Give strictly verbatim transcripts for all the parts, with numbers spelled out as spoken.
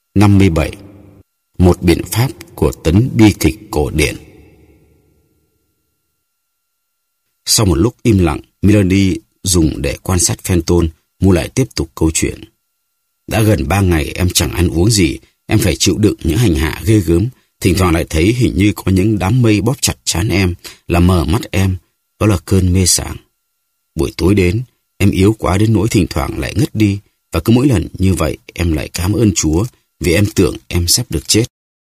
năm mươi bảy. Một biện pháp của tấn bi kịch cổ điển. Sau một lúc im lặng, Melody dùng để quan sát Fenton, Mu lại tiếp tục câu chuyện. Đã gần ba ngày em chẳng ăn uống gì, em phải chịu đựng những hành hạ ghê gớm. Thỉnh thoảng lại thấy hình như có những đám mây bóp chặt trán em, làm mờ mắt em, đó là cơn mê sảng. Buổi tối đến, em yếu quá đến nỗi thỉnh thoảng lại ngất đi, và cứ mỗi lần như vậy em lại cảm ơn Chúa vì em tưởng em sắp được chết.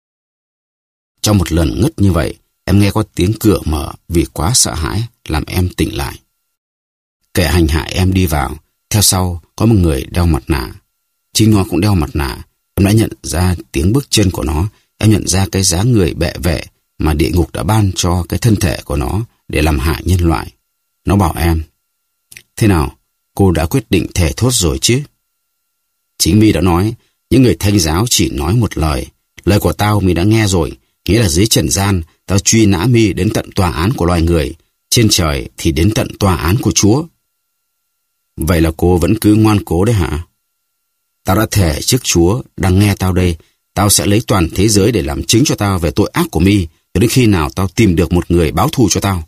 Trong một lần ngất như vậy, em nghe có tiếng cửa mở vì quá sợ hãi, làm em tỉnh lại. Kẻ hành hạ em đi vào, theo sau có một người đeo mặt nạ. Chính nó cũng đeo mặt nạ. Em đã nhận ra tiếng bước chân của nó, em nhận ra cái dáng người bệ vệ mà địa ngục đã ban cho cái thân thể của nó để làm hại nhân loại. Nó bảo em, thế nào, cô đã quyết định thề thốt rồi chứ? Chính mi đã nói, những người Thánh giáo chỉ nói một lời. Lời của tao mi đã nghe rồi, nghĩa là dưới trần gian, tao truy nã mi đến tận tòa án của loài người, trên trời thì đến tận tòa án của Chúa. Vậy là cô vẫn cứ ngoan cố đấy hả? Tao đã thề trước Chúa, đang nghe tao đây, tao sẽ lấy toàn thế giới để làm chứng cho tao về tội ác của mi, cho đến khi nào tao tìm được một người báo thù cho tao.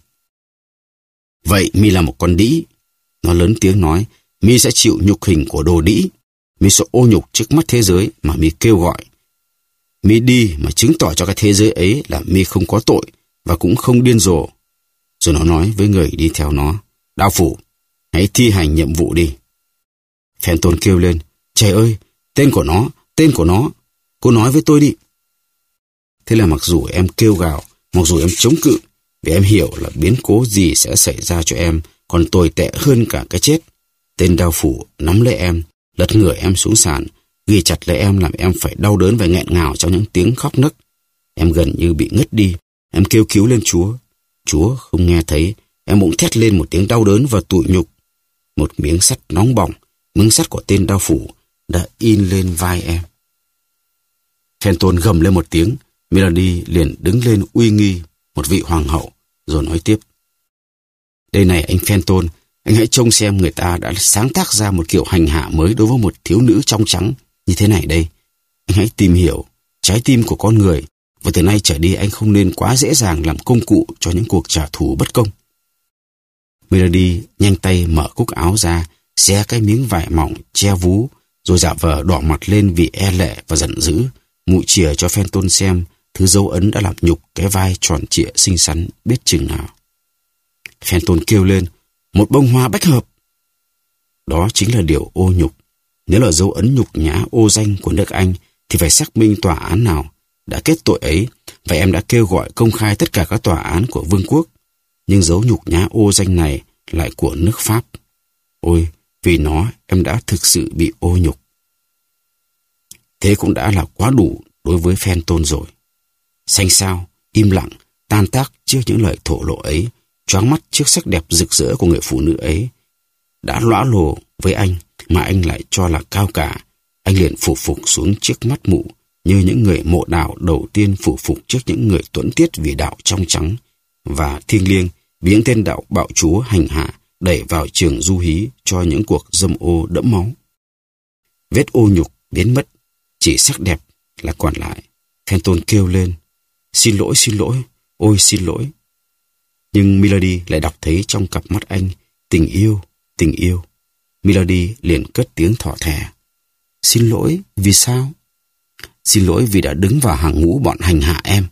Vậy mi là một con đĩ. Nó lớn tiếng nói, mi sẽ chịu nhục hình của đồ đĩ. Mi sẽ ô nhục trước mắt thế giới mà mi kêu gọi. Mi đi mà chứng tỏ cho cái thế giới ấy là mi không có tội và cũng không điên rồ. Rồi nó nói với người đi theo nó, đạo phủ, hãy thi hành nhiệm vụ đi. Fenton kêu lên, trời ơi, tên của nó, tên của nó, cô nói với tôi đi. Thế là mặc dù em kêu gào, mặc dù em chống cự, vì em hiểu là biến cố gì sẽ xảy ra cho em còn tồi tệ hơn cả cái chết. Tên đao phủ nắm lấy em, lật người em xuống sàn, ghi chặt lấy em làm em phải đau đớn và nghẹn ngào trong những tiếng khóc nấc. Em gần như bị ngất đi, em kêu cứu lên Chúa. Chúa không nghe thấy, em bỗng thét lên một tiếng đau đớn và tủi nhục. Một miếng sắt nóng bỏng, miếng sắt của tên đao phủ đã in lên vai em. Fenton gầm lên một tiếng, Melody liền đứng lên uy nghi, một vị hoàng hậu, rồi nói tiếp. Đây này anh Fenton, anh hãy trông xem người ta đã sáng tác ra một kiểu hành hạ mới đối với một thiếu nữ trong trắng như thế này đây. Anh hãy tìm hiểu trái tim của con người, và từ nay trở đi anh không nên quá dễ dàng làm công cụ cho những cuộc trả thù bất công. Melody nhanh tay mở cúc áo ra, xé cái miếng vải mỏng che vú, rồi giả vờ đỏ mặt lên vì e lệ và giận dữ, mụ chìa cho Fenton xem thứ dấu ấn đã làm nhục cái vai tròn trịa xinh xắn biết chừng nào. Fenton kêu lên, một bông hoa bách hợp. Đó chính là điều ô nhục. Nếu là dấu ấn nhục nhã ô danh của nước Anh thì phải xác minh tòa án nào đã kết tội ấy, và em đã kêu gọi công khai tất cả các tòa án của vương quốc. Nhưng dấu nhục nhã ô danh này lại của nước Pháp. Ôi, vì nó em đã thực sự bị ô nhục. Thế cũng đã là quá đủ đối với Fenton rồi. Xanh xao, im lặng, tan tác trước những lời thổ lộ ấy, choáng mắt trước sắc đẹp rực rỡ của người phụ nữ ấy. Đã lõa lồ với anh mà anh lại cho là cao cả, anh liền phủ phục xuống trước mắt mụ, như những người mộ đạo đầu tiên phủ phục trước những người tuẫn tiết vì đạo trong trắng và thiêng liêng, vì những tên đạo bạo chúa hành hạ đẩy vào trường du hí cho những cuộc dâm ô đẫm máu. Vết ô nhục biến mất, chỉ sắc đẹp là còn lại. Fenton kêu lên, xin lỗi, xin lỗi, ôi xin lỗi. Nhưng Melody lại đọc thấy trong cặp mắt anh tình yêu, tình yêu. Melody liền cất tiếng thỏ thẻ. Xin lỗi, vì sao? Xin lỗi vì đã đứng vào hàng ngũ bọn hành hạ em.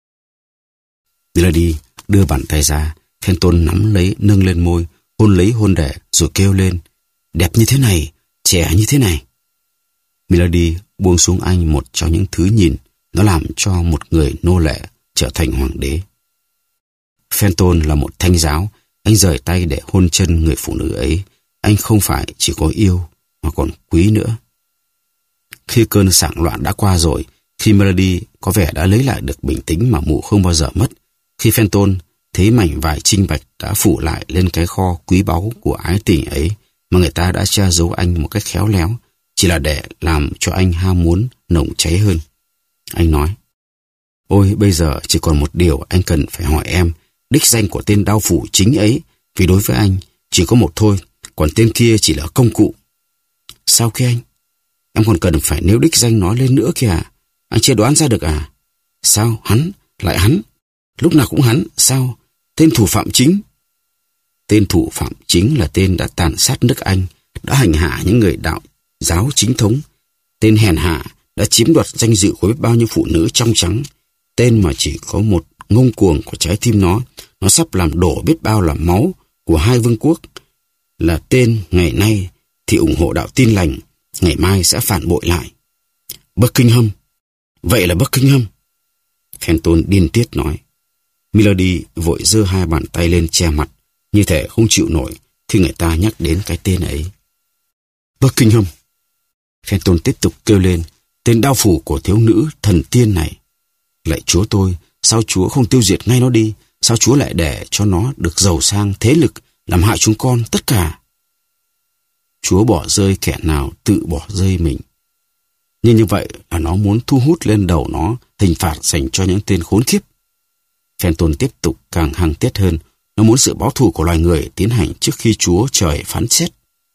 Melody đưa bàn tay ra, Fenton nắm lấy, nâng lên môi, hôn lấy hôn đẻ, rồi kêu lên, đẹp như thế này, trẻ như thế này. Melody buông xuống anh một trong những thứ nhìn, nó làm cho một người nô lệ trở thành hoàng đế. Fenton là một thánh giáo, anh rời tay để hôn chân người phụ nữ ấy. Anh không phải chỉ có yêu, mà còn quý nữa. Khi cơn sảng loạn đã qua rồi, khi Melody có vẻ đã lấy lại được bình tĩnh mà mụ không bao giờ mất, khi Fenton thấy mảnh vải trinh bạch đã phủ lại lên cái kho quý báu của ái tình ấy mà người ta đã che giấu anh một cách khéo léo, chỉ là để làm cho anh ham muốn nồng cháy hơn. Anh nói, ôi bây giờ chỉ còn một điều anh cần phải hỏi em, đích danh của tên đao phủ chính ấy, vì đối với anh chỉ có một thôi, còn tên kia chỉ là công cụ. Sao kia anh? Em còn cần phải nêu đích danh nó lên nữa kìa. Anh chưa đoán ra được à? Sao? Hắn? Lại hắn? Lúc nào cũng hắn? Sao? Tên thủ phạm chính? Tên thủ phạm chính là tên đã tàn sát nước Anh, đã hành hạ những người đạo giáo chính thống. Tên hèn hạ đã chiếm đoạt danh dự của biết bao nhiêu phụ nữ trong trắng. Tên mà chỉ có một ngông cuồng của trái tim nó, nó sắp làm đổ biết bao là máu của hai vương quốc. Là tên ngày nay thì ủng hộ đạo Tin lành, ngày mai sẽ phản bội lại. Buckingham. Vậy là Buckingham. Fenton điên tiết nói. Milady vội giơ hai bàn tay lên che mặt, như thể không chịu nổi khi người ta nhắc đến cái tên ấy. Buckingham. Fenton tiếp tục kêu lên, tên đao phủ của thiếu nữ thần tiên này. Lạy Chúa tôi, sao Chúa không tiêu diệt ngay nó đi? Sao Chúa lại để cho nó được giàu sang thế lực, làm hại chúng con tất cả? Chúa bỏ rơi kẻ nào tự bỏ rơi mình. Nhưng như vậy là nó muốn thu hút lên đầu nó hình phạt dành cho những tên khốn kiếp. Fenton tiếp tục càng hăng tiết hơn. Nó muốn sự báo thù của loài người tiến hành trước khi Chúa trời phán xét.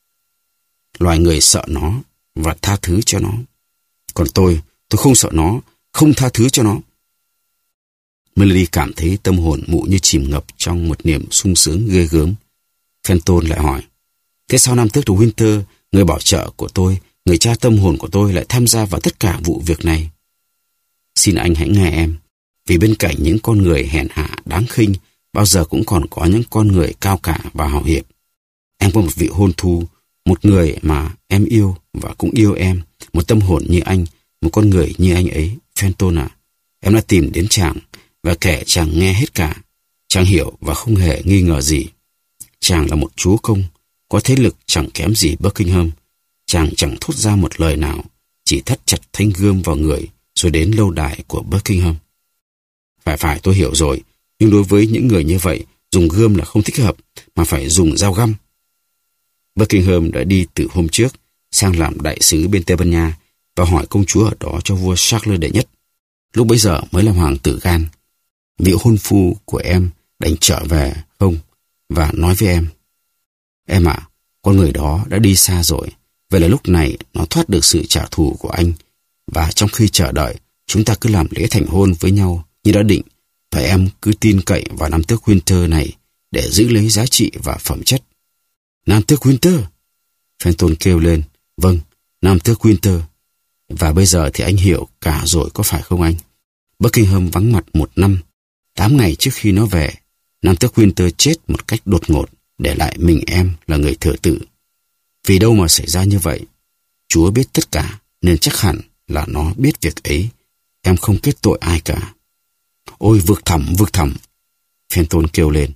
Loài người sợ nó và tha thứ cho nó. Còn tôi, tôi không sợ nó, không tha thứ cho nó. Milady cảm thấy tâm hồn mụ như chìm ngập trong một niềm sung sướng ghê gớm. Fenton lại hỏi, thế sao Nam Tước de Winter, người bảo trợ của tôi, người cha tâm hồn của tôi lại tham gia vào tất cả vụ việc này? Xin anh hãy nghe em, vì bên cạnh những con người hèn hạ đáng khinh, bao giờ cũng còn có những con người cao cả và hào hiệp. Em có một vị hôn thú, một người mà em yêu và cũng yêu em, một tâm hồn như anh, một con người như anh ấy. Fenton à, em đã tìm đến chàng, và kẻ chàng nghe hết cả. Chàng hiểu và không hề nghi ngờ gì. Chàng là một chúa công, có thế lực chẳng kém gì Buckingham. Chàng chẳng thốt ra một lời nào, chỉ thắt chặt thanh gươm vào người, rồi đến lâu đài của Buckingham. Phải phải, tôi hiểu rồi, nhưng đối với những người như vậy, dùng gươm là không thích hợp, mà phải dùng dao găm. Buckingham đã đi từ hôm trước sang làm đại sứ bên Tây Ban Nha và hỏi công chúa ở đó cho vua Charles đệ nhất. Lúc bấy giờ mới là hoàng tử Gan. Vị hôn phu của em đành trở về không và nói với em, em ạ, à, con người đó đã đi xa rồi. Vậy là lúc này nó thoát được sự trả thù của anh, và trong khi chờ đợi, chúng ta cứ làm lễ thành hôn với nhau như đã định, và em cứ tin cậy vào Nam Tước Winter này để giữ lấy giá trị và phẩm chất. Nam Tước Winter! Fenton kêu lên. Vâng, Nam Tước Winter. Và bây giờ thì anh hiểu cả rồi, có phải không anh? Buckingham vắng mặt một năm. Tám ngày trước khi nó về, Nam Tước Winter chết một cách đột ngột, để lại mình em là người thừa tự. Vì đâu mà xảy ra như vậy? Chúa biết tất cả, nên chắc hẳn là nó biết việc ấy. Em không kết tội ai cả. Ôi, vực thẳm, vực thẳm! Fenton kêu lên.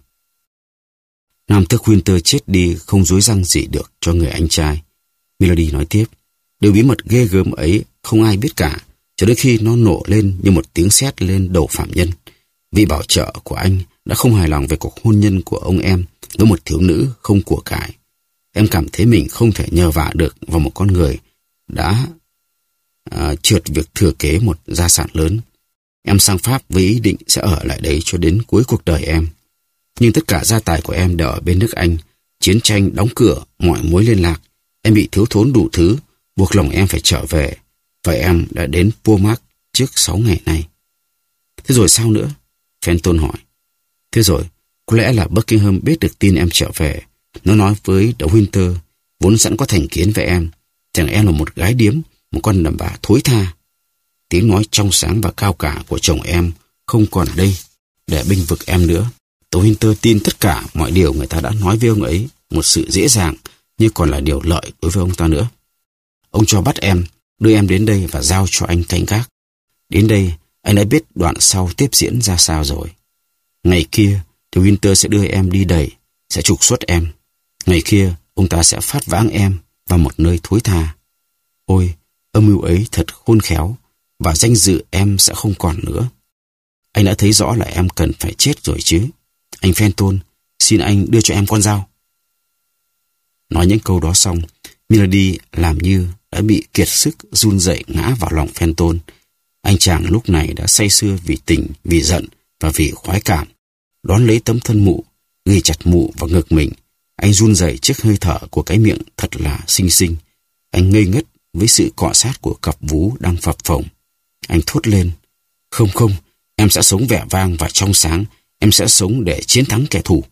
Nam Tước Winter chết đi không dối răng gì được cho người anh trai. Milady nói tiếp, điều bí mật ghê gớm ấy không ai biết cả, cho đến khi nó nổ lên như một tiếng sét lên đầu phạm nhân. Vị bảo trợ của anh đã không hài lòng về cuộc hôn nhân của ông em với một thiếu nữ không của cải. Em cảm thấy mình không thể nhờ vả được vào một con người đã à, trượt việc thừa kế một gia sản lớn. Em sang Pháp với ý định sẽ ở lại đấy cho đến cuối cuộc đời em. Nhưng tất cả gia tài của em đều ở bên nước Anh. Chiến tranh đóng cửa mọi mối liên lạc. Em bị thiếu thốn đủ thứ, buộc lòng em phải trở về. Và em đã đến Pomark trước sáu ngày nay. Thế rồi sao nữa? Fenton hỏi. Thế rồi, có lẽ là Buckingham biết được tin em trở về. Nó nói với De Winter, vốn sẵn có thành kiến với em, rằng em là một gái điếm, một con đàn bà thối tha. Tiếng nói trong sáng và cao cả của chồng em không còn ở đây để bênh vực em nữa. De Winter tin tất cả mọi điều người ta đã nói với ông ấy, một sự dễ dàng, nhưng còn là điều lợi đối với ông ta nữa. Ông cho bắt em, đưa em đến đây và giao cho anh canh gác. Đến đây, anh đã biết đoạn sau tiếp diễn ra sao rồi. Ngày kia, De Winter sẽ đưa em đi đày, sẽ trục xuất em. Ngày kia, ông ta sẽ phát vãng em vào một nơi thối tha. Ôi, âm mưu ấy thật khôn khéo, và danh dự em sẽ không còn nữa. Anh đã thấy rõ là em cần phải chết rồi chứ. Anh Fenton, xin anh đưa cho em con dao. Nói những câu đó xong, Milady làm như đã bị kiệt sức run rẩy ngã vào lòng Fenton. Anh chàng lúc này đã say sưa vì tình, vì giận và vì khoái cảm. Đón lấy tấm thân mụ, ghi chặt mụ vào ngực mình. Anh run rẩy trước hơi thở của cái miệng thật là xinh xinh. Anh ngây ngất với sự cọ sát của cặp vú đang phập phồng. Anh thốt lên, không không, em sẽ sống vẻ vang và trong sáng, em sẽ sống để chiến thắng kẻ thù.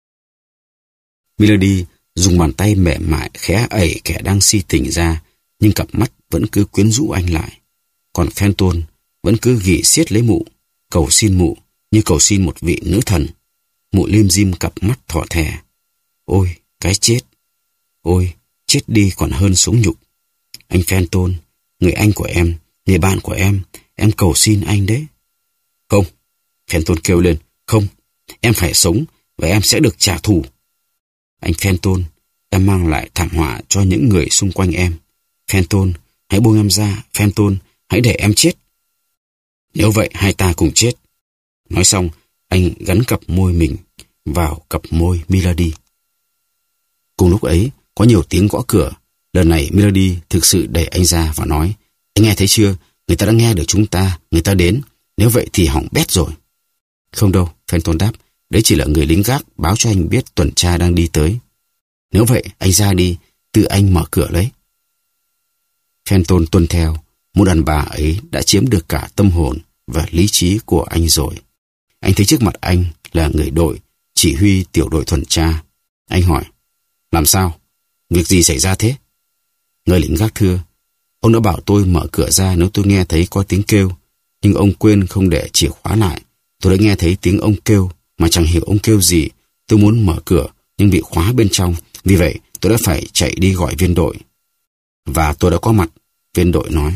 Melody dùng bàn tay mềm mại khẽ ẩy kẻ đang si tình ra, nhưng cặp mắt vẫn cứ quyến rũ anh lại. Còn Fenton vẫn cứ ghì siết lấy mụ, cầu xin mụ như cầu xin một vị nữ thần. Mụ lim dim cặp mắt thỏ thẻ. Ôi, cái chết! Ôi, chết đi còn hơn sống nhục. Anh Fenton, người anh của em, người bạn của em, em cầu xin anh đấy. Không, Fenton kêu lên, không, em phải sống và em sẽ được trả thù. Anh Fenton, em mang lại thảm họa cho những người xung quanh em. Fenton, hãy buông em ra, Fenton, hãy để em chết. Nếu vậy hai ta cùng chết. Nói xong, anh gắn cặp môi mình vào cặp môi Melody. Cùng lúc ấy, có nhiều tiếng gõ cửa. Lần này Melody thực sự đẩy anh ra và nói, anh nghe thấy chưa? Người ta đã nghe được chúng ta, người ta đến. Nếu vậy thì hỏng bét rồi. Không đâu, Fenton đáp, đấy chỉ là người lính gác báo cho anh biết tuần tra đang đi tới. Nếu vậy, anh ra đi, tự anh mở cửa lấy. Fenton tuân theo. Một đàn bà ấy đã chiếm được cả tâm hồn và lý trí của anh rồi. Anh thấy trước mặt anh là người đội, chỉ huy tiểu đội tuần tra. Anh hỏi, làm sao? Việc gì xảy ra thế? Người lính gác thưa, ông đã bảo tôi mở cửa ra nếu tôi nghe thấy có tiếng kêu, nhưng ông quên không để chìa khóa lại. Tôi đã nghe thấy tiếng ông kêu, mà chẳng hiểu ông kêu gì. Tôi muốn mở cửa, nhưng bị khóa bên trong. Vì vậy, tôi đã phải chạy đi gọi viên đội. Và tôi đã có mặt, viên đội nói.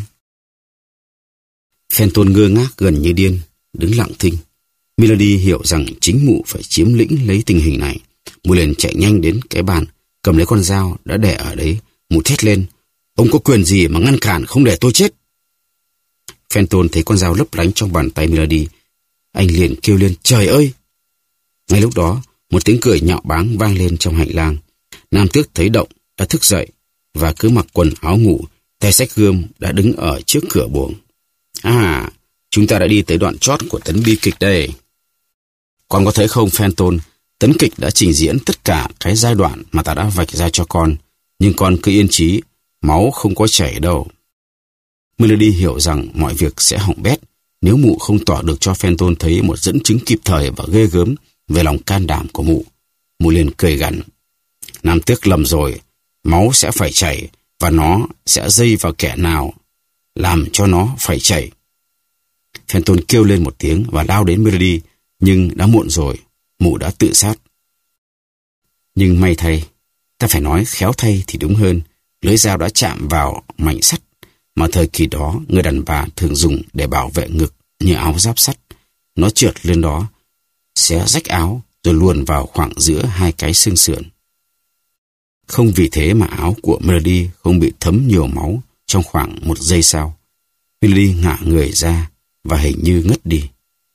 Fenton ngơ ngác gần như điên, đứng lặng thinh. Melody hiểu rằng chính mụ phải chiếm lĩnh lấy tình hình này. Mụ liền chạy nhanh đến cái bàn, cầm lấy con dao đã để ở đấy. Mụ thét lên, ông có quyền gì mà ngăn cản không để tôi chết? Fenton thấy con dao lấp lánh trong bàn tay Melody. Anh liền kêu lên, trời ơi! Ngay lúc đó, một tiếng cười nhạo báng vang lên trong hành lang. Nam tước thấy động, đã thức dậy, và cứ mặc quần áo ngủ, tay xách gươm đã đứng ở trước cửa buồng. À, chúng ta đã đi tới đoạn chót của tấn bi kịch đây. Con có thấy không, Fenton, tấn kịch đã trình diễn tất cả cái giai đoạn mà ta đã vạch ra cho con, nhưng con cứ yên trí, máu không có chảy đâu. Melody hiểu rằng mọi việc sẽ hỏng bét nếu mụ không tỏ được cho Fenton thấy một dẫn chứng kịp thời và ghê gớm về lòng can đảm của mụ. Mụ liền cười gằn, Nam tước lầm rồi, máu sẽ phải chảy và nó sẽ dây vào kẻ nào làm cho nó phải chảy. Fenton kêu lên một tiếng và lao đến Melody, nhưng đã muộn rồi, mụ đã tự sát. Nhưng may thay, ta phải nói khéo thay thì đúng hơn, lưỡi dao đã chạm vào mảnh sắt mà thời kỳ đó người đàn bà thường dùng để bảo vệ ngực như áo giáp sắt. Nó trượt lên đó, xé rách áo rồi luồn vào khoảng giữa hai cái xương sườn. Không vì thế mà áo của Melody không bị thấm nhiều máu trong khoảng một giây sau. Melody ngả người ra và hình như ngất đi.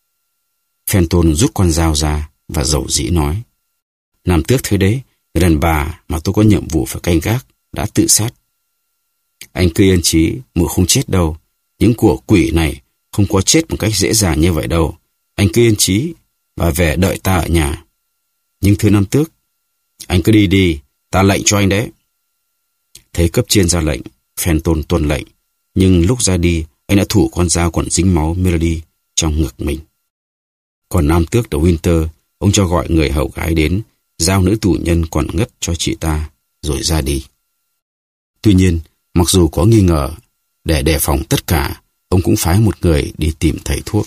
Fenton rút con dao ra và dầu dĩ nói, Nam tước thấy đấy, người đàn bà mà tôi có nhiệm vụ phải canh gác đã tự sát. Anh cứ yên trí, mụ không chết đâu. Những của quỷ này không có chết một cách dễ dàng như vậy đâu. Anh cứ yên trí và về đợi ta ở nhà. Nhưng thưa Nam tước, anh cứ đi đi, ta lệnh cho anh đấy. Thấy cấp trên ra lệnh, Fenton tuân lệnh. Nhưng lúc ra đi, anh đã thủ con dao còn dính máu Melody trong ngực mình. Còn Nam tước de Winter, ông cho gọi người hầu gái đến, giao nữ tù nhân còn ngất cho chị ta, rồi ra đi. Tuy nhiên, mặc dù có nghi ngờ, để đề phòng tất cả, ông cũng phái một người đi tìm thầy thuốc.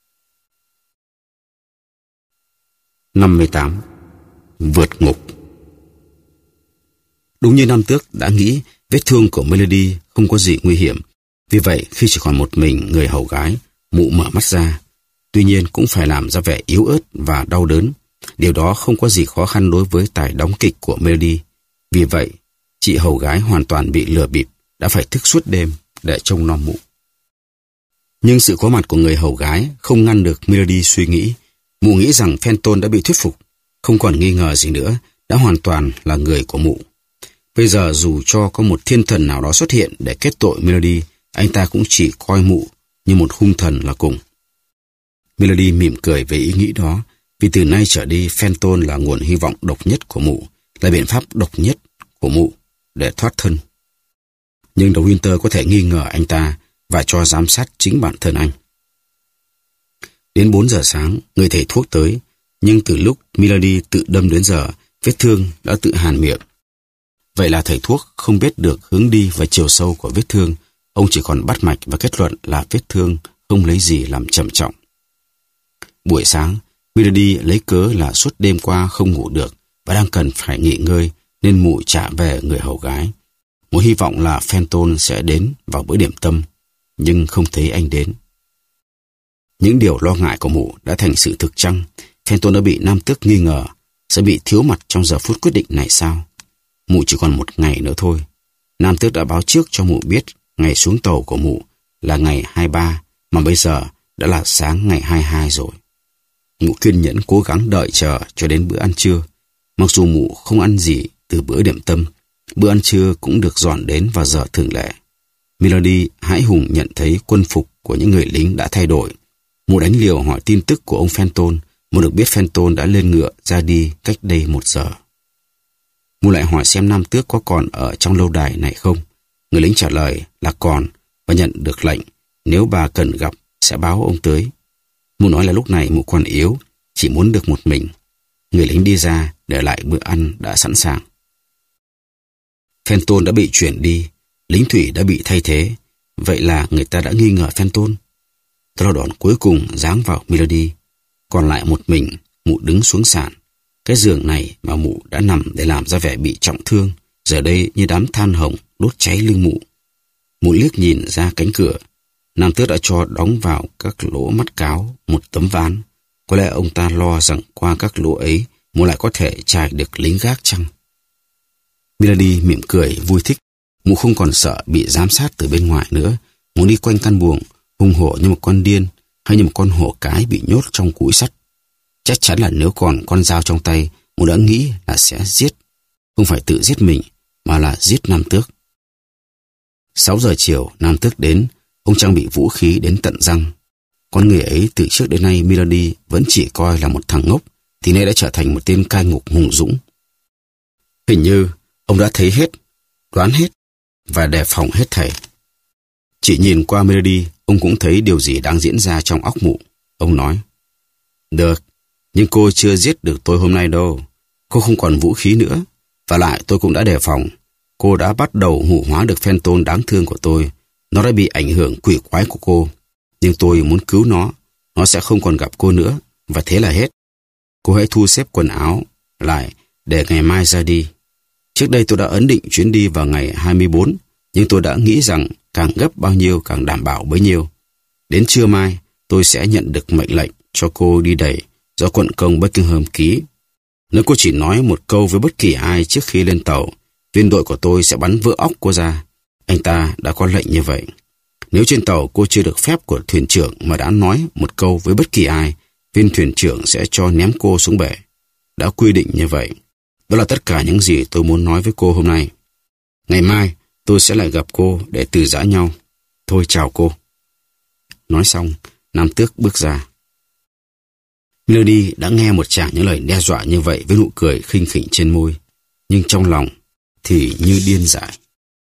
năm mươi tám. Vượt ngục. Đúng như Nam tước đã nghĩ, vết thương của Melody không có gì nguy hiểm. Vì vậy, khi chỉ còn một mình người hầu gái, mụ mở mắt ra. Tuy nhiên cũng phải làm ra vẻ yếu ớt và đau đớn. Điều đó không có gì khó khăn đối với tài đóng kịch của Melody. Vì vậy, chị hầu gái hoàn toàn bị lừa bịp, đã phải thức suốt đêm để trông nom mụ. Nhưng sự có mặt của người hầu gái không ngăn được Melody suy nghĩ. Mụ nghĩ rằng Fenton đã bị thuyết phục, không còn nghi ngờ gì nữa, đã hoàn toàn là người của mụ. Bây giờ dù cho có một thiên thần nào đó xuất hiện để kết tội Melody, anh ta cũng chỉ coi mụ như một hung thần là cùng. Melody mỉm cười về ý nghĩ đó, vì từ nay trở đi Fenton là nguồn hy vọng độc nhất của mụ, là biện pháp độc nhất của mụ để thoát thân. Nhưng De Winter có thể nghi ngờ anh ta và cho giám sát chính bản thân anh. Đến bốn giờ sáng, người thầy thuốc tới, nhưng từ lúc Milady tự đâm đến giờ, vết thương đã tự hàn miệng. Vậy là thầy thuốc không biết được hướng đi và chiều sâu của vết thương. Ông chỉ còn bắt mạch và kết luận là vết thương không lấy gì làm trầm trọng. Buổi sáng, Milady lấy cớ là suốt đêm qua không ngủ được và đang cần phải nghỉ ngơi, nên mụ trả về người hầu gái. Mụ hy vọng là Fenton sẽ đến vào bữa điểm tâm, nhưng không thấy anh đến. Những điều lo ngại của mụ đã thành sự thực chăng? Fenton đã bị nam tước nghi ngờ, sẽ bị thiếu mặt trong giờ phút quyết định này sao? Mụ chỉ còn một ngày nữa thôi. Nam tước đã báo trước cho mụ biết ngày xuống tàu của mụ là ngày hai mươi ba, mà bây giờ đã là sáng ngày hai mươi hai rồi. Mụ kiên nhẫn cố gắng đợi chờ cho đến bữa ăn trưa. Mặc dù mụ không ăn gì từ bữa điểm tâm, bữa ăn trưa cũng được dọn đến vào giờ thường lệ. Milady hãi hùng nhận thấy quân phục của những người lính đã thay đổi. Mụ đánh liều hỏi tin tức của ông Fenton. Mụ được biết Fenton đã lên ngựa ra đi cách đây một giờ. Mụ lại hỏi xem nam tước có còn ở trong lâu đài này không. Người lính trả lời là còn và nhận được lệnh nếu bà cần gặp sẽ báo ông tới. Mụ nói là lúc này mụ còn yếu, chỉ muốn được một mình. Người lính đi ra để lại bữa ăn đã sẵn sàng. Fenton đã bị chuyển đi, lính thủy đã bị thay thế. Vậy là người ta đã nghi ngờ Fenton. Tờ lo đòn cuối cùng giáng vào Milady. Còn lại một mình, mụ đứng xuống sàn. Cái giường này mà mụ đã nằm để làm ra vẻ bị trọng thương, giờ đây như đám than hồng đốt cháy lưng mụ. Mụ liếc nhìn ra cánh cửa. Nam tước đã cho đóng vào các lỗ mắt cáo một tấm ván. Có lẽ ông ta lo rằng qua các lỗ ấy mụ lại có thể trải được lính gác chăng? Milady mỉm cười vui thích. Mụ không còn sợ bị giám sát từ bên ngoài nữa. Mụ đi quanh căn buồng hùng hổ như một con điên, hay như một con hổ cái bị nhốt trong cúi sắt. Chắc chắn là nếu còn con dao trong tay, mụ đã nghĩ là sẽ giết. Không phải tự giết mình, mà là giết nam tước. Sáu giờ chiều, nam tước đến. Ông trang bị vũ khí đến tận răng. Con người ấy từ trước đến nay Milady vẫn chỉ coi là một thằng ngốc, thì nay đã trở thành một tên cai ngục hùng dũng. Hình như ông đã thấy hết, đoán hết và đề phòng hết thảy. Chỉ nhìn qua Milady, ông cũng thấy điều gì đang diễn ra trong óc mụ. Ông nói, được, nhưng cô chưa giết được tôi hôm nay đâu. Cô không còn vũ khí nữa. Và lại tôi cũng đã đề phòng. Cô đã bắt đầu hủ hóa được Fenton đáng thương của tôi. Nó đã bị ảnh hưởng quỷ quái của cô. Nhưng tôi muốn cứu nó. Nó sẽ không còn gặp cô nữa. Và thế là hết. Cô hãy thu xếp quần áo lại để ngày mai ra đi. Trước đây tôi đã ấn định chuyến đi vào ngày hai mươi bốn. Nhưng tôi đã nghĩ rằng càng gấp bao nhiêu càng đảm bảo bấy nhiêu. Đến trưa mai tôi sẽ nhận được mệnh lệnh cho cô đi đẩy do quận công Buckingham ký. Nếu cô chỉ nói một câu với bất kỳ ai trước khi lên tàu, viên đội của tôi sẽ bắn vỡ óc cô ra. Anh ta đã có lệnh như vậy. Nếu trên tàu cô chưa được phép của thuyền trưởng mà đã nói một câu với bất kỳ ai, viên thuyền trưởng sẽ cho ném cô xuống bể. Đã quy định như vậy. Đó là tất cả những gì tôi muốn nói với cô hôm nay. Ngày mai tôi sẽ lại gặp cô để từ giã nhau. Thôi chào cô. Nói xong, nam tước bước ra. Milady đã nghe một tràng những lời đe dọa như vậy với nụ cười khinh khỉnh trên môi, nhưng trong lòng thì như điên dại.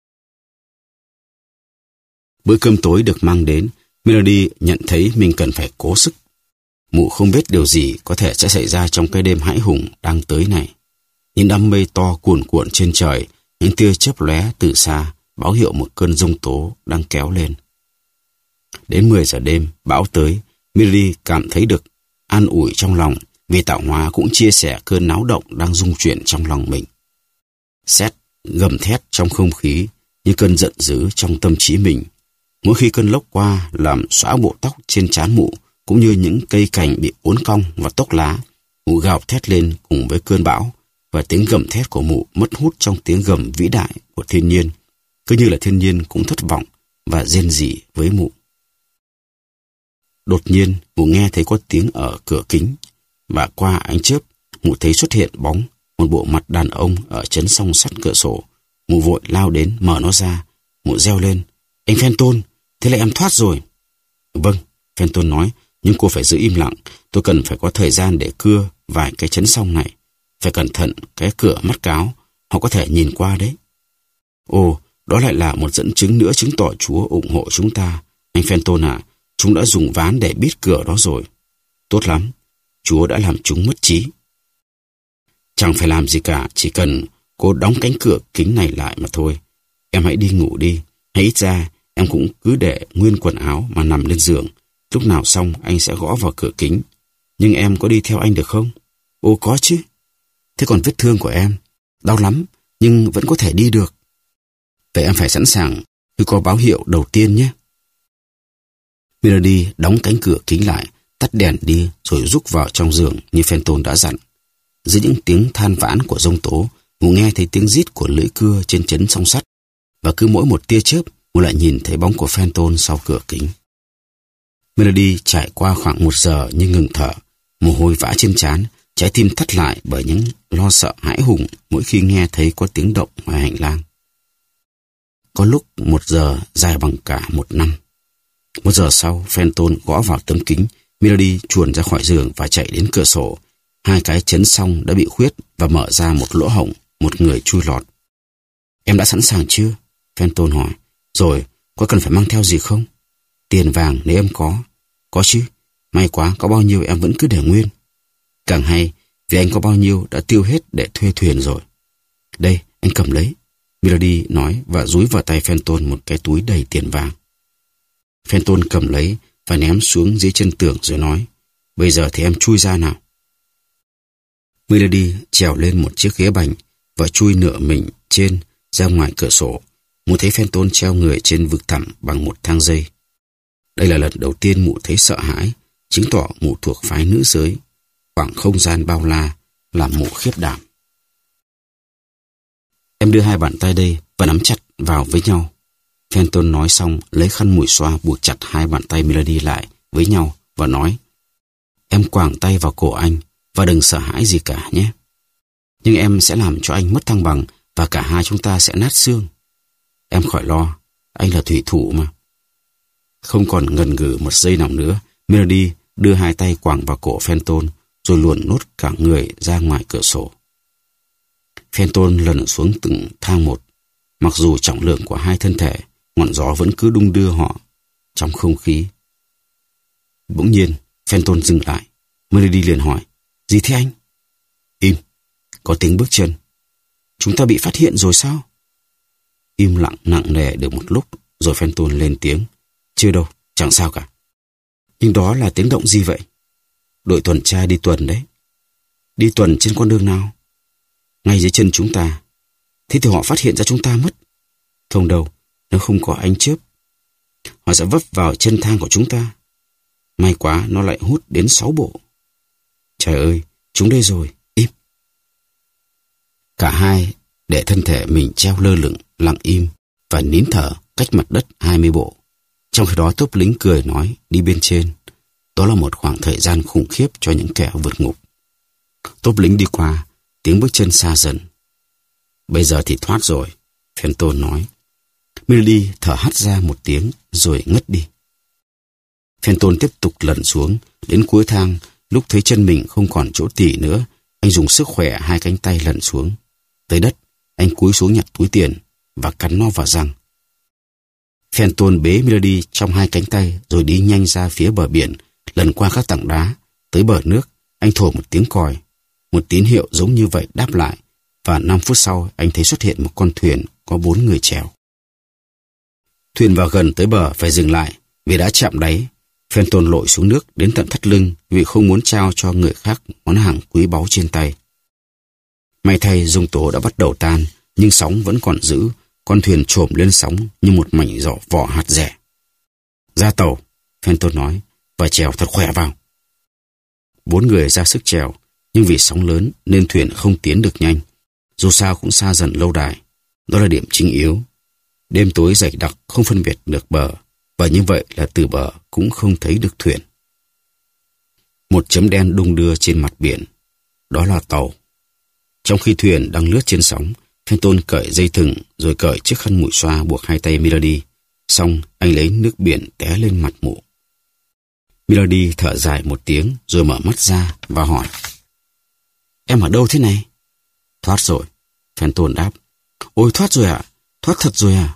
Bữa cơm tối được mang đến, Milady nhận thấy mình cần phải cố sức. Mụ không biết điều gì có thể sẽ xảy ra trong cái đêm hãi hùng đang tới này. Những đám mây to cuồn cuộn trên trời, những tia chớp lóe từ xa, báo hiệu một cơn giông tố đang kéo lên. Đến mười giờ đêm, bão tới, Milady cảm thấy được an ủi trong lòng vì Tạo Hóa cũng chia sẻ cơn náo động đang rung chuyển trong lòng mình. Sét gầm thét trong không khí như cơn giận dữ trong tâm trí mình. Mỗi khi cơn lốc qua làm xóa bộ tóc trên trán mụ cũng như những cây cành bị uốn cong và tốc lá, mụ gào thét lên cùng với cơn bão, và tiếng gầm thét của mụ mất hút trong tiếng gầm vĩ đại của thiên nhiên, cứ như là thiên nhiên cũng thất vọng và rên rỉ với mụ. Đột nhiên, mụ nghe thấy có tiếng ở cửa kính, và qua ánh chớp, mụ thấy xuất hiện bóng một bộ mặt đàn ông ở chấn song sắt cửa sổ. Mụ vội lao đến mở nó ra. Mụ reo lên, anh Fenton, thế là em thoát rồi. Vâng, Fenton nói, nhưng cô phải giữ im lặng. Tôi cần phải có thời gian để cưa vài cái chấn song này. Phải cẩn thận cái cửa mắt cáo, họ có thể nhìn qua đấy. Ồ, Đó lại là một dẫn chứng nữa chứng tỏ Chúa ủng hộ chúng ta. Anh Fenton ạ, à, chúng đã dùng ván để bít cửa đó rồi. Tốt lắm, Chúa đã làm chúng mất trí. Chẳng phải làm gì cả, chỉ cần cô đóng cánh cửa kính này lại mà thôi. Em hãy đi ngủ đi, hay ít ra em cũng cứ để nguyên quần áo mà nằm lên giường. Lúc nào xong anh sẽ gõ vào cửa kính. Nhưng em có đi theo anh được không? Ồ có chứ. Thế còn vết thương của em? Đau lắm, nhưng vẫn có thể đi được. Vậy em phải sẵn sàng khi có báo hiệu đầu tiên nhé. Melody đóng cánh cửa kính lại, tắt đèn đi rồi rúc vào trong giường như Fenton đã dặn. Dưới những tiếng than vãn của giông tố, Mụ nghe thấy tiếng rít của lưỡi cưa trên chấn song sắt, và cứ mỗi một tia chớp, Mụ lại nhìn thấy bóng của Fenton sau cửa kính. Melody trải qua khoảng một giờ nhưng ngừng thở, mồ hôi vã trên trán, trái tim thắt lại bởi những lo sợ hãi hùng mỗi khi nghe thấy có tiếng động ngoài hành lang. Có lúc một giờ dài bằng cả một năm. Một giờ sau, Fenton gõ vào tấm kính. Melody chuồn ra khỏi giường và chạy đến cửa sổ. Hai cái chấn song đã bị khuyết và mở ra một lỗ hổng, một người chui lọt. Em đã sẵn sàng chưa? Fenton hỏi. Rồi, có cần phải mang theo gì không? Tiền vàng nếu em có. Có chứ, may quá, có bao nhiêu em vẫn cứ để nguyên. Càng hay, vì anh có bao nhiêu đã tiêu hết để thuê thuyền rồi. Đây, anh cầm lấy. Melody nói và dúi vào tay Fenton một cái túi đầy tiền vàng. Fenton cầm lấy và ném xuống dưới chân tường rồi nói, bây giờ thì em chui ra nào. Melody trèo lên một chiếc ghế bành và chui nửa mình trên ra ngoài cửa sổ. Mụ thấy Fenton treo người trên vực thẳm bằng một thang dây. Đây là lần đầu tiên mụ thấy sợ hãi, chứng tỏ mụ thuộc phái nữ giới. Khoảng không gian bao la làm mụ khiếp đảm. Em đưa hai bàn tay đây và nắm chặt vào với nhau. Fenton nói xong lấy khăn mùi xoa buộc chặt hai bàn tay Melody lại với nhau và nói, em quàng tay vào cổ anh và đừng sợ hãi gì cả nhé. Nhưng em sẽ làm cho anh mất thăng bằng và cả hai chúng ta sẽ nát xương. Em khỏi lo, anh là thủy thủ mà. Không còn ngần ngừ một giây nào nữa, Melody đưa hai tay quàng vào cổ Fenton rồi luồn nốt cả người ra ngoài cửa sổ. Fenton lần xuống từng thang một. Mặc dù trọng lượng của hai thân thể, ngọn gió vẫn cứ đung đưa họ trong không khí. Bỗng nhiên, Fenton dừng lại. Melody liền hỏi, gì thế anh? Im, có tiếng bước chân. Chúng ta bị phát hiện rồi sao? Im lặng nặng nề được một lúc, rồi Fenton lên tiếng. Chưa đâu, chẳng sao cả. Nhưng đó là tiếng động gì vậy? Đội tuần tra đi tuần đấy. Đi tuần trên con đường nào? Ngay dưới chân chúng ta. Thế thì họ phát hiện ra chúng ta mất. Không đâu, nếu không có ánh chớp, họ sẽ vấp vào chân thang của chúng ta. May quá nó lại hút đến sáu bộ. Trời ơi, chúng đây rồi, im. Cả hai để thân thể mình treo lơ lửng, lặng im và nín thở cách mặt đất hai mươi bộ. Trong khi đó tốp lính cười nói đi bên trên. Đó là một khoảng thời gian khủng khiếp cho những kẻ vượt ngục. Tốp lính đi qua, tiếng bước chân xa dần. Bây giờ thì thoát rồi, Fenton nói. Melody thở hắt ra một tiếng rồi ngất đi. Fenton tiếp tục lẩn xuống, đến cuối thang, lúc thấy chân mình không còn chỗ tỉ nữa, anh dùng sức khỏe hai cánh tay lẩn xuống. Tới đất, anh cúi xuống nhặt túi tiền và cắn nó vào răng. Fenton bế Melody trong hai cánh tay rồi đi nhanh ra phía bờ biển, lần qua các tảng đá, tới bờ nước, anh thổi một tiếng còi. Một tín hiệu giống như vậy đáp lại, và năm phút sau anh thấy xuất hiện một con thuyền có bốn người chèo. Thuyền vào gần tới bờ phải dừng lại vì đã chạm đáy. Fenton lội xuống nước đến tận thắt lưng vì không muốn trao cho người khác món hàng quý báu trên tay. May thay giông tố đã bắt đầu tan, nhưng sóng vẫn còn giữ. Con thuyền trồm lên sóng như một mảnh giỏ vỏ hạt rẻ. Ra tàu, Fenton nói, và chèo thật khỏe vào. Bốn người ra sức chèo, nhưng vì sóng lớn nên thuyền không tiến được nhanh. Dù sao cũng xa dần lâu đài. Đó là điểm chính yếu. Đêm tối dày đặc không phân biệt được bờ, và như vậy là từ bờ cũng không thấy được thuyền. Một chấm đen đung đưa trên mặt biển. Đó là tàu. Trong khi thuyền đang lướt trên sóng, Fenton cởi dây thừng rồi cởi chiếc khăn mùi xoa buộc hai tay Melody. Xong anh lấy nước biển té lên mặt mụ. Melody thở dài một tiếng rồi mở mắt ra và hỏi, em ở đâu thế này? Thoát rồi, Fenton đáp. Ôi thoát rồi ạ, à? Thoát thật rồi à?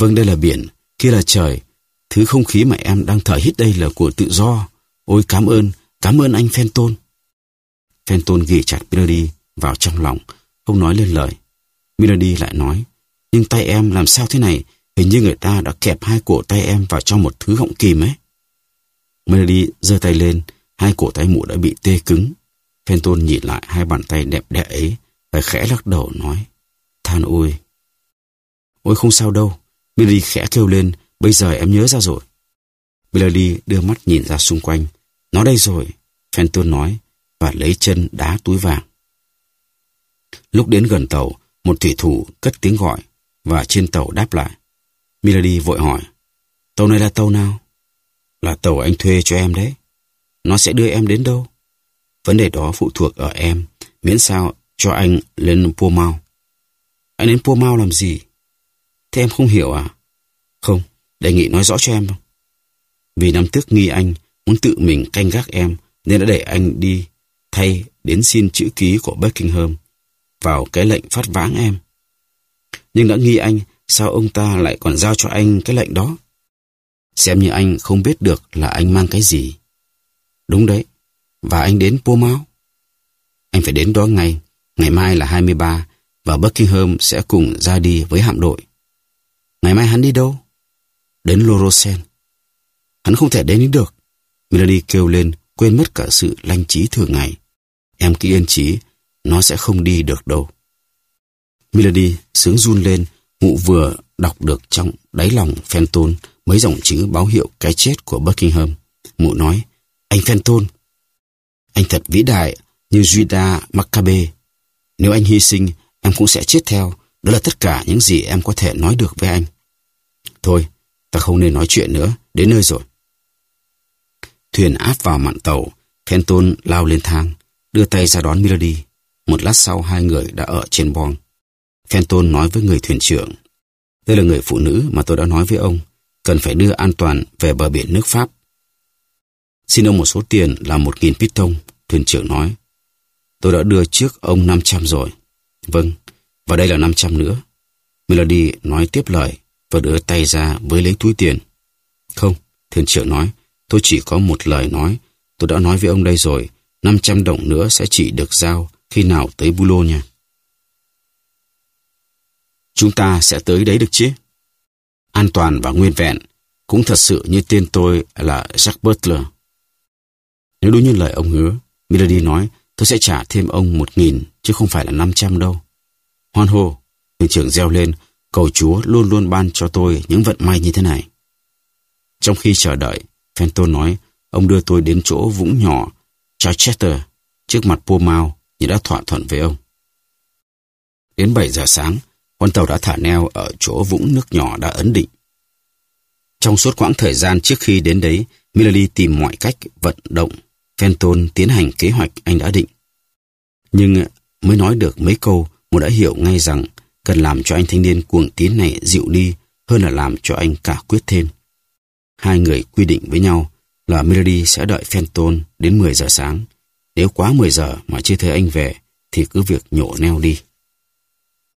Vâng, đây là biển, kia là trời. Thứ không khí mà em đang thở hít đây là của tự do. Ôi cảm ơn, cảm ơn anh Fenton. Fenton ghì chặt Melody vào trong lòng, không nói lên lời. Melody lại nói, nhưng tay em làm sao thế này? Hình như người ta đã kẹp hai cổ tay em vào trong một thứ họng kìm ấy. Melody giơ tay lên, hai cổ tay mụ đã bị tê cứng. Fenton nhìn lại hai bàn tay đẹp đẽ ấy và khẽ lắc đầu nói, than ôi. Ôi không sao đâu. Melody khẽ kêu lên, bây giờ em nhớ ra rồi. Melody đưa mắt nhìn ra xung quanh. Nó đây rồi, Fenton nói, và lấy chân đá túi vàng. Lúc đến gần tàu, một thủy thủ cất tiếng gọi, và trên tàu đáp lại. Melody vội hỏi, tàu này là tàu nào? Là tàu anh thuê cho em đấy. Nó sẽ đưa em đến đâu? Vấn đề đó phụ thuộc ở em, miễn sao cho anh lên Portsmouth. Anh đến Portsmouth làm gì? Thế em không hiểu à? Không, đề nghị nói rõ cho em. Vì năm tước nghi anh muốn tự mình canh gác em, nên đã để anh đi thay đến xin chữ ký của Buckingham vào cái lệnh phát vãng em. Nhưng đã nghi anh, sao ông ta lại còn giao cho anh cái lệnh đó? Xem như anh không biết được là anh mang cái gì. Đúng đấy, và anh đến Portsmouth. Anh phải đến đó ngay, ngày mai là hai mươi ba, và Buckingham sẽ cùng ra đi với hạm đội. Ngày mai hắn đi đâu? Đến Lorosen. Hắn không thể đến được. Melody kêu lên, quên mất cả sự lanh trí thường ngày. Em cứ yên trí, nó sẽ không đi được đâu. Melody sướng run lên, mụ vừa đọc được trong đáy lòng Fenton mấy dòng chữ báo hiệu cái chết của Buckingham. Mụ nói, anh Fenton, anh thật vĩ đại như Judas Maccabe. Nếu anh hy sinh, em cũng sẽ chết theo. Đó là tất cả những gì em có thể nói được với anh. Thôi, ta không nên nói chuyện nữa, đến nơi rồi. Thuyền áp vào mạn tàu, Fenton lao lên thang, đưa tay ra đón Melody. Một lát sau hai người đã ở trên boong. Fenton nói với người thuyền trưởng, đây là người phụ nữ mà tôi đã nói với ông, cần phải đưa an toàn về bờ biển nước Pháp. Xin ông một số tiền là một nghìn piton, thuyền trưởng nói. Tôi đã đưa trước ông năm trăm rồi. Vâng, và đây là năm trăm nữa. Melody nói tiếp lời và đưa tay ra với lấy túi tiền. Không, thuyền trưởng nói, tôi chỉ có một lời nói. Tôi đã nói với ông đây rồi, năm trăm đồng nữa sẽ chỉ được giao khi nào tới Boulogne. Chúng ta sẽ tới đấy được chứ? An toàn và nguyên vẹn, cũng thật sự như tên tôi là Jack Butler. Nếu đúng như lời ông hứa, Melody nói, tôi sẽ trả thêm ông một nghìn, chứ không phải là năm trăm đâu. Hoan hô, thuyền trưởng reo lên, cầu Chúa luôn luôn ban cho tôi những vận may như thế này. Trong khi chờ đợi, Fenton nói, ông đưa tôi đến chỗ vũng nhỏ Charchester, trước mặt Portsmouth như đã thỏa thuận với ông. Đến bảy giờ sáng, con tàu đã thả neo ở chỗ vũng nước nhỏ đã ấn định. Trong suốt quãng thời gian trước khi đến đấy, Melody tìm mọi cách vận động Fenton tiến hành kế hoạch anh đã định. Nhưng mới nói được mấy câu, một đã hiểu ngay rằng cần làm cho anh thanh niên cuồng tín này dịu đi hơn là làm cho anh cả quyết thêm. Hai người quy định với nhau là Melody sẽ đợi Fenton đến mười giờ sáng. Nếu quá mười giờ mà chưa thấy anh về thì cứ việc nhổ neo đi.